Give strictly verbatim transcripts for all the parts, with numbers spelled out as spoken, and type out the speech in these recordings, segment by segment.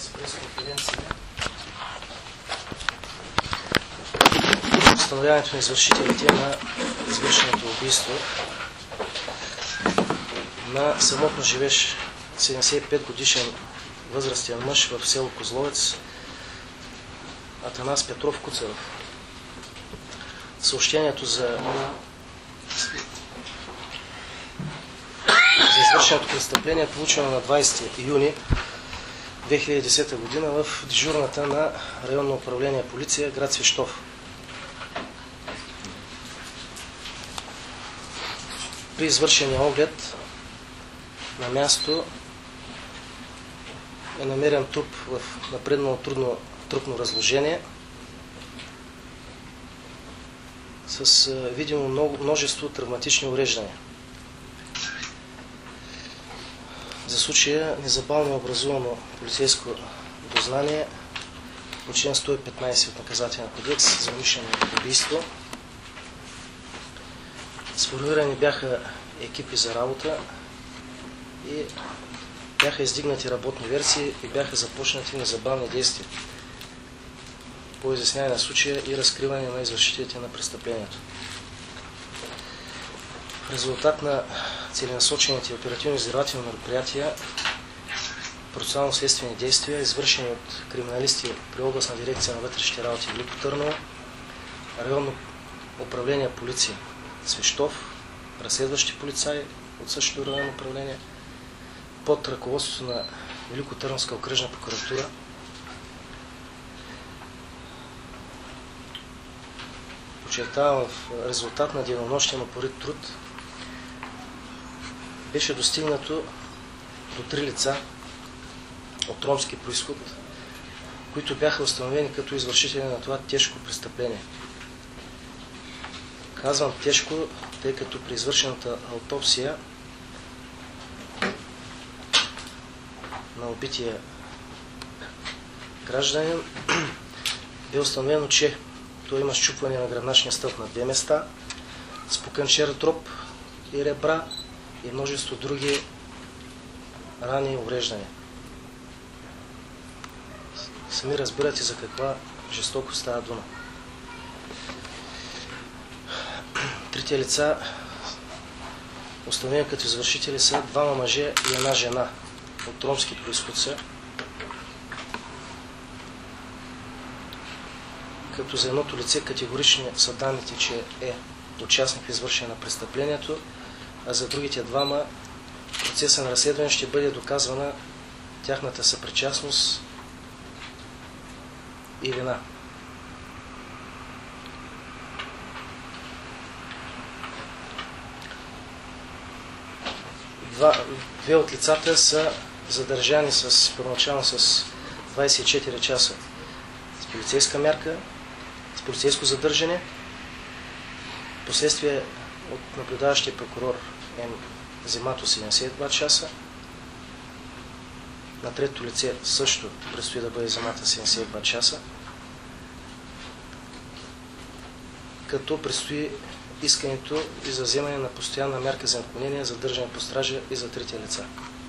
тази пресконференция установяването на извършителите на извършеното убийство на самотно живеещ седемдесет и пет годишен възрастен мъж в село Козловец Атанас Петров Куцаров. Съобщението за, за извършеното престъпление е получено на двадесети юни две хиляди и десета година в дежурната на районно управление полиция град Свищов. При извършения оглед на място е намерен труп в напреднало трудно трупно разложение с видимо много, множество травматични увреждания. За случая незабавно е образувано полицейско дознание по член сто и петнадесет от Наказателния кодекс за умишлено убийство. Сформирани бяха екипи за работа и бяха издигнати работни версии и бяха започнати незабавни действия по изясняване на случая и разкриване на извършителите на престъплението. В резултат на целенасочените оперативно-издирвателни мероприятия, процесуално-следствени действия, извършени от криминалисти при областна дирекция на вътрешните работи в Велико Търново, районно управление полиция Свищов, разследващи полицаи от същото районно управление, под ръководството на Великотърновска окръжна прокуратура, подчертавам, в резултат на денонощен упорит труд беше достигнато до три лица от ромски произход, които бяха установени като извършители на това тежко престъпление. Казвам тежко, тъй като при извършената аутопсия на убития гражданин бе установено, че той има счупване на гръбначния стълб на две места, спукан черен и ребра и множество други рани и увреждания. Сами разбирате за каква жестоко става дума. Трите лица, установени като извършители, са двама мъже и една жена от ромски произход са, като за едното лице категорични са данните, че е участник в извършение на престъплението, а за другите двама в процеса на разследване ще бъде доказвана тяхната съпричастност и вина. Два, две от лицата са задържани с, първоначално с двадесет и четири часа с полицейска мярка, с полицейско задържане. Последствие от наблюдаващия прокурор е вземато седемдесет и два часа. На трето лице също предстои да бъде вземата седемдесет и два часа. Като предстои искането и за вземане на постоянна мярка за наклонение, задържане по стража и за трите лица.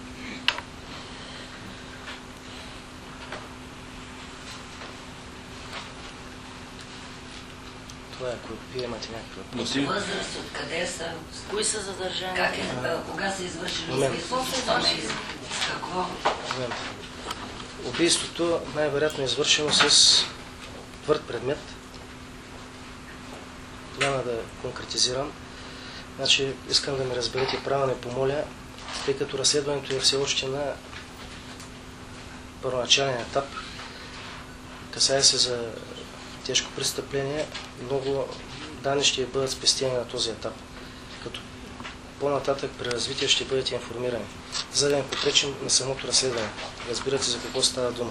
Това е, ако вие имате някакви въпроси. Възраст, откъде са? Кои са задържани? Как е, кога са извършили убийството? С какво? Момент. Убийството най-вероятно е извършено с твърд предмет. Няма да конкретизирам. Значи, искам да ме разберете правилно и помоля, тъй като разследването е все още на първоначален етап. Касае се за тежко престъпление, много данни ще бъдат спестени на този етап. Като по-нататък при развитие ще бъдете информирани, за да не попречим на самото разследване. Разбирате за какво става дума.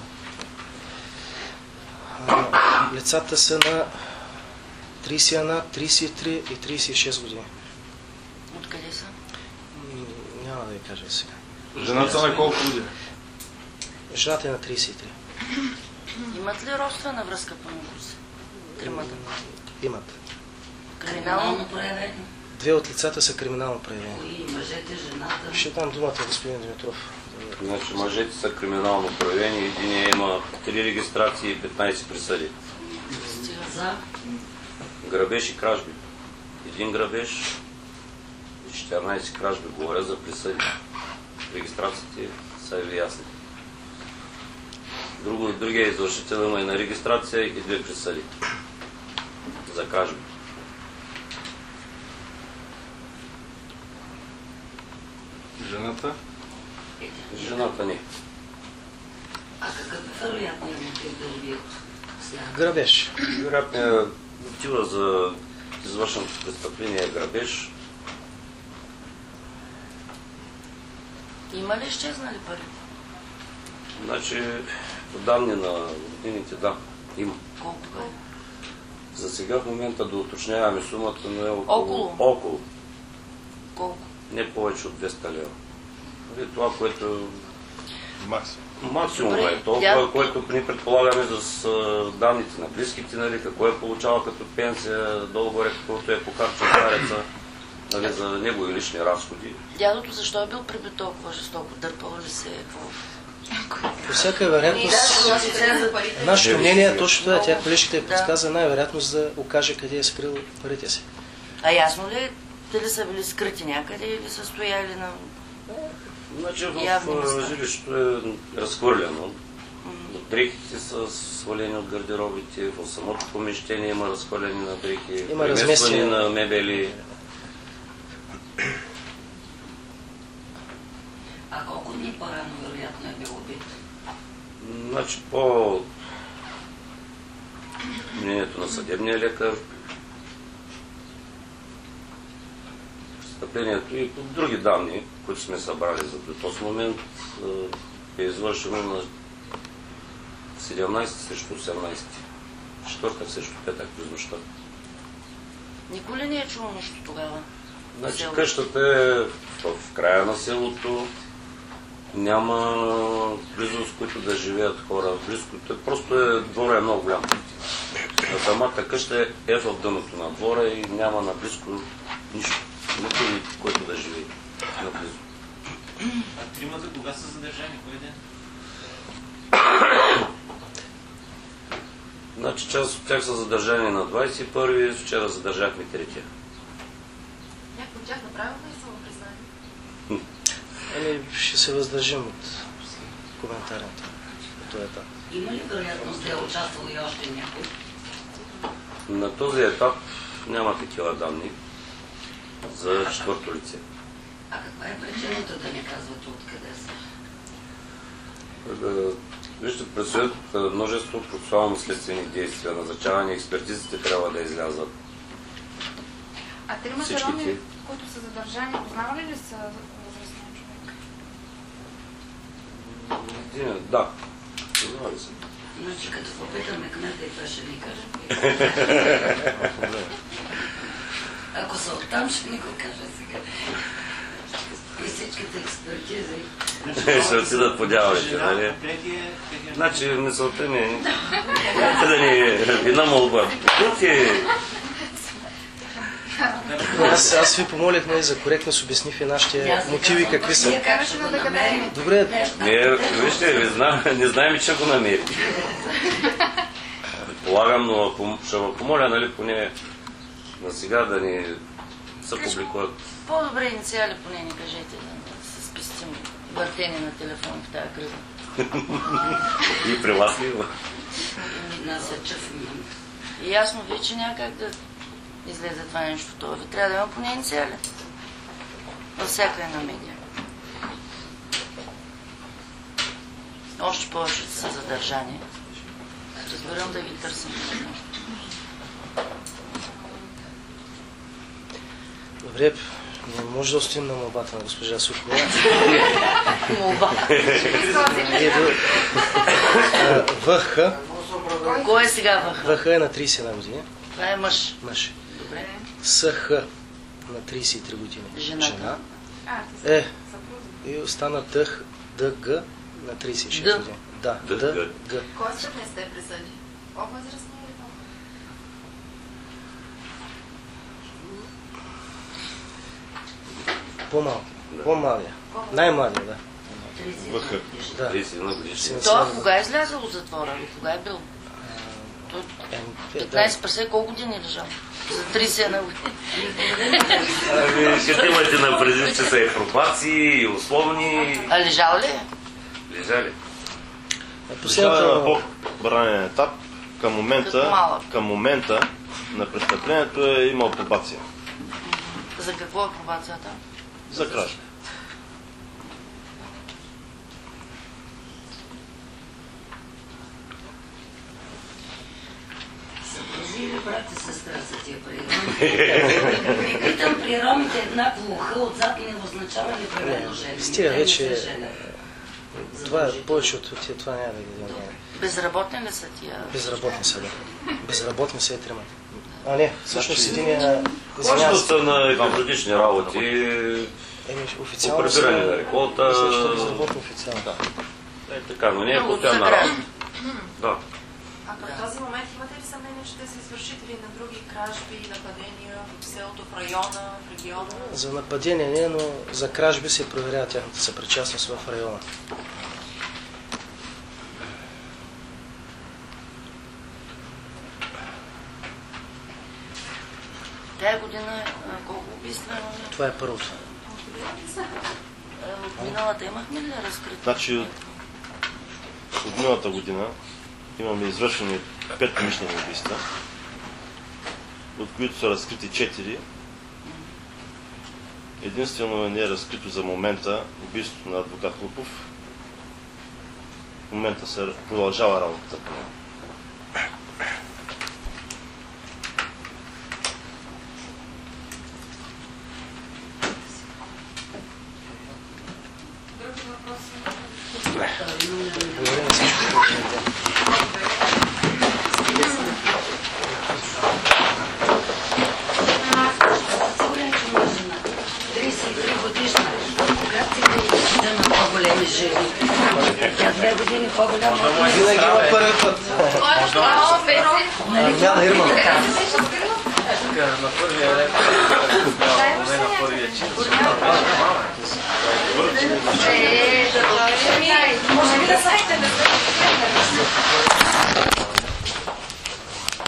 Лицата са на тридесет и едно, тридесет и три и тридесет и шест години. Откъде са? Няма да ви кажа сега. Жената на колко години? Жената е на тридесет и три. Имат ли родствена връзка помежду си? Тримата. Имат. Криминално проявени? Две от лицата са криминално проявени. Кои? Мъжете, жената? Ще дам думата, господин Димитров, Значи мъжете са криминално проявени, един има три регистрации и петнайсет присъди. За? Грабеж и кражби. Един грабеж и четиринайсет кражби. Говоря за присъди. Регистрациите са ви ясни. Друго, другия извършител има и на регистрация и две присъди за кражби. Жената? Жената не. А какъв е вероятният мотив да убият сега? Грабеж. Вероятният мотива за извършеното престъпление е грабеж. Има ли изчезнали пари? Значи, по данни на годините, да, има. Колко пари? За сега в момента да уточняваме сумата, но е около... Около? Около. Колко? Не повече от двеста лева. Нали, това, което... Максимум. Максимум Добре, е толкова, тя- което ни предполагаме с а, данните на близките, нали, какво е получава като пенсия, долу-горе каквото е покарчил стареца, нали, за негови лични разходи. Дядото защо е бил прибит толкова жестоко? Дърпал ли се? Какво? По всяка вероятност, нашето мнение е точно това. Тя колежката е подсказа най-вероятно за да окаже къде е скрил парите си. А ясно ли, дали са били скрити някъде или са стояли на... Значи в Явни а, места. жилището е разхвърляно. Дрехите са свалени от гардеробите, в самото помещение има разхвърляни на дрехи, Има премествани разместване. на мебели. А колко дни по-рано вероятно е бил убит? Значи по мнението на съдебния лекар, престъплението и по други данни, които сме събрали за този момент, е извършено на седемнайсети срещу осемнайсети. Четвъртък срещу петък през нощта. Никой ли не е чул нищо тогава? Значи Село. къщата е в края на селото, няма близо с които да живеят хора, близко, просто е, двора е много голям. А самата къща е в дъното на двора и няма наблизко нищо, никой, който да живее наблизо. А тримата кога са задържани? Кой ден? Значи част от тях са задържани на двайсет и първи, вчера задържахме третия. Някой от тях направил ли са признание? Ами, ще се въздържим от коментарите по този етап. Има ли вероятност да е участвал и още някой? На този етап няма такива данни за четвърто лице. А каква е причината да не казвате откъде са? Да, вижте, предстоят множество процесуално-следствени действия. Назначаване експертизите трябва да излязат. А тримата Всички роми, ти. които са задържани, познавали ли са възрастния човек? Един, да. Познавали се. Значи като попитаме кмета и това ще ни каже. Ако са оттам, ще ни го каже сега. И всичките експертизи. Ще отидат по дяволите, нали? Значи мисълта ми е да ни една молба. Ти... Аз, аз ви помолих нали, за коректност, обясних ви нашите мотиви какви са. Ние как ще го намерим? Добре, Не, вижте, ви зна, не знаем, че го намери. Предполагам, но ако ще ви помоля, нали, поне на сега да ни се публикуват. По-добре инициали поне ни кажете, да се спестим въртени на телефон в тази криза. И при вас ли има? Насъча в мен. И ясно ви, че няма как да излезе това нещо. Това ви трябва да има поне инициали. Във всяка една медия. Още повече са задържани. Разбирам да ги търсим. добре, не може да оставим на молбата на госпожа Сухова. Молба. И до- А, ВХ. Кой е сега въх? ВХ е на трийсет и една години. Това е мъж. Мъж. Добре. СХ на трийсет и три години. Жената. Жена. А, ти са Е, съпрузи. и остана ТХ, ДГ на трийсет и шест Д. години. Да, Д, Д, Г. Г. Кой съд не сте присъди? По-възрастни или по? По-малки. По-малия. Най-малия, да. тридесет. Да. тридесет и една годишна. Той кога е излязъл от затвора? Кога е бил? Той Еми, петнайсет петдесет колко години е лежал? За тридесет и една години. Ами, като имате на предвид, че са и пробации, и условни. А лежал ли? Лежали. е, Последната... на последното... по-ранен етап, към момента, Като малък. към момента на престъплението е имал пробация За какво е пробацията? за кражба. Съпрузи или брат и сестра са тия при ромите? Питам, при ромите еднакво уха отзад не означава ли превено жени? Стига Те не вече... са жени. Това е повече от тия, това няма да ги да няма. Безработни ли са тия? Безработни са, да. Безработни са и тримата. А не, всъщност Значи- един е... Почва са на епизодични работи, Еми, официално прибиране на са... реколта. Мисля, че е безработни официално. Е, така, но не е Много постоянна за работа. Да. А към този момент имате ли съмнение, че те са извършители на други кражби, нападения в селото, в района, в региона? За нападение не, но за кражби се проверява тяхната съпричастност в района. Тая година а, колко убийства имаме? Това е първото. Е, От миналата имахме ли разкрито? Значи от, от миналата година имаме извършени пет умишлени убийства, от които са разкрити четири. Единствено не е разкрито за момента убийството на адвокат Лупов. В момента се продължава работата по него. Други въпроси? Благодаря на всички коментари. Сигурен, че ми е жена. тридесет и три годишна. Как ти да има по-големи жени? Тя две години по-голяма. Винаги има първи път. Яна Ирмана. На първия ред, не на първия чин. Може би да сайте да се